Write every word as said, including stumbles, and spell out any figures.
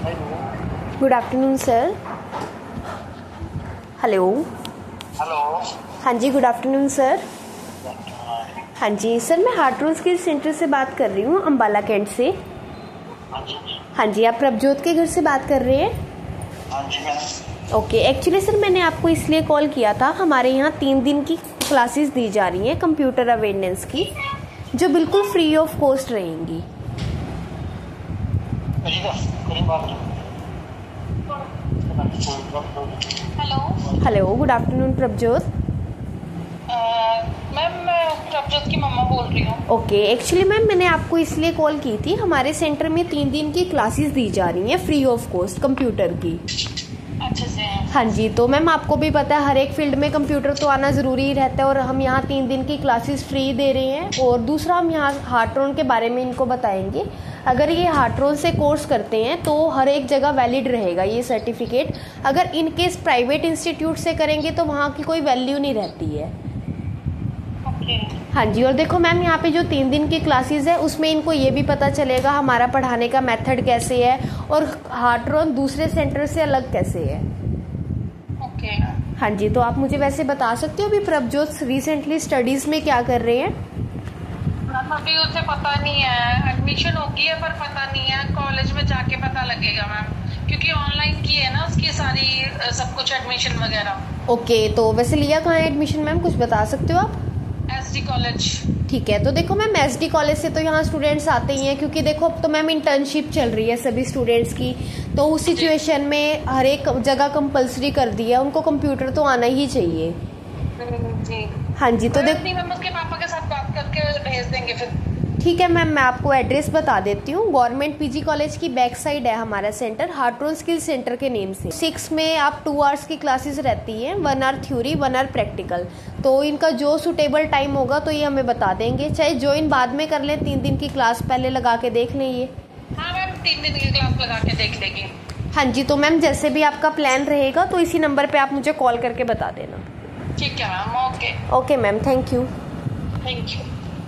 Good afternoon sir. Hello. Hello. हाँ जी, good afternoon sir. हाँ जी सर, मैं हार्ट्रोन स्किल सेंटर से बात कर रही हूँ, अम्बाला कैंट से। हाँ जी। हाँ जी, आप प्रभजोत के घर से बात कर रहे हैं? हाँ जी मैम। ओके, एक्चुअली सर मैंने आपको इसलिए कॉल किया था, हमारे यहाँ तीन दिन की क्लासेस दी जा रही हैं कंप्यूटर अवेयरनेस की, जो बिल्कुल फ्री ऑफ कॉस्ट रहेंगी। Hello. Hello, good afternoon Prabhjot. Ma'am मैं प्रभजोत की मम्मा बोल रही हूँ। ओके, एक्चुअली मैम मैंने आपको इसलिए कॉल की थी, हमारे सेंटर में तीन दिन की क्लासेस दी जा रही हैं फ्री ऑफ कॉस्ट कंप्यूटर की। अच्छा से। हाँ जी, तो मैम आपको भी पता है हर एक फील्ड में कंप्यूटर तो आना ज़रूरी ही रहता है, और हम यहाँ तीन दिन की क्लासेस फ्री दे रहे हैं। और दूसरा, हम यहाँ हार्ट्रोन के बारे में इनको बताएंगे। अगर ये हार्ट्रोन से कोर्स करते हैं तो हर एक जगह वैलिड रहेगा ये सर्टिफिकेट। अगर इन केस प्राइवेट इंस्टीट्यूट से करेंगे तो वहाँ की कोई वैल्यू नहीं रहती है। ओके। हाँ जी, और देखो मैम, यहाँ पे जो तीन दिन की क्लासेस है उसमें इनको ये भी पता चलेगा हमारा पढ़ाने का मेथड कैसे है, और हार्ट्रोन दूसरे सेंटर से अलग कैसे है। ओके। हाँ जी, तो आप मुझे वैसे बता सकते हो अभी प्रभजोत रिसेंटली स्टडीज में क्या कर रहे हैं? मैम अभी उसे पता नहीं है, एडमिशन हो गई है पर पता नहीं है, कॉलेज में जाके पता लगेगा मैम, क्योंकि ऑनलाइन की है ना उसकी सारी सब कुछ एडमिशन वगैरह। ओके, तो वैसे लिया कहाँ है एडमिशन मैम, कुछ बता सकते हो आप? SD college. ठीक है, तो देखो मैम एसडी कॉलेज से तो यहाँ स्टूडेंट्स आते ही हैं, क्योंकि देखो अब तो मैम इंटर्नशिप चल रही है सभी स्टूडेंट्स की, तो उस सिचुएशन में हर एक जगह कंपलसरी कर दिया, उनको कंप्यूटर तो आना ही चाहिए। जी हाँ जी, तो देख मैम उसके पापा के साथ बात करके भेज देंगे फिर। ठीक है मैम, मैं आपको एड्रेस बता देती हूँ। गवर्नमेंट पीजी कॉलेज की बैक साइड है हमारा सेंटर, हार्ट्रोन स्किल सेंटर के नेम से। सिक्स में आप टू आवर्स की क्लासेस रहती हैं, one hour theory one hour practical. तो इनका जो सूटेबल टाइम होगा तो ये हमें बता देंगे, चाहे ज्वाइन बाद में कर लें, तीन दिन की क्लास पहले लगा के देख लें ये। हाँ मैम, तीन दिन की क्लास लगा के देख लेंगे। हाँ जी, तो मैम जैसे भी आपका प्लान रहेगा तो इसी नंबर पे आप मुझे कॉल करके बता देना। ठीक है ma'am. Okay. Okay ma'am, thank you. Thank you.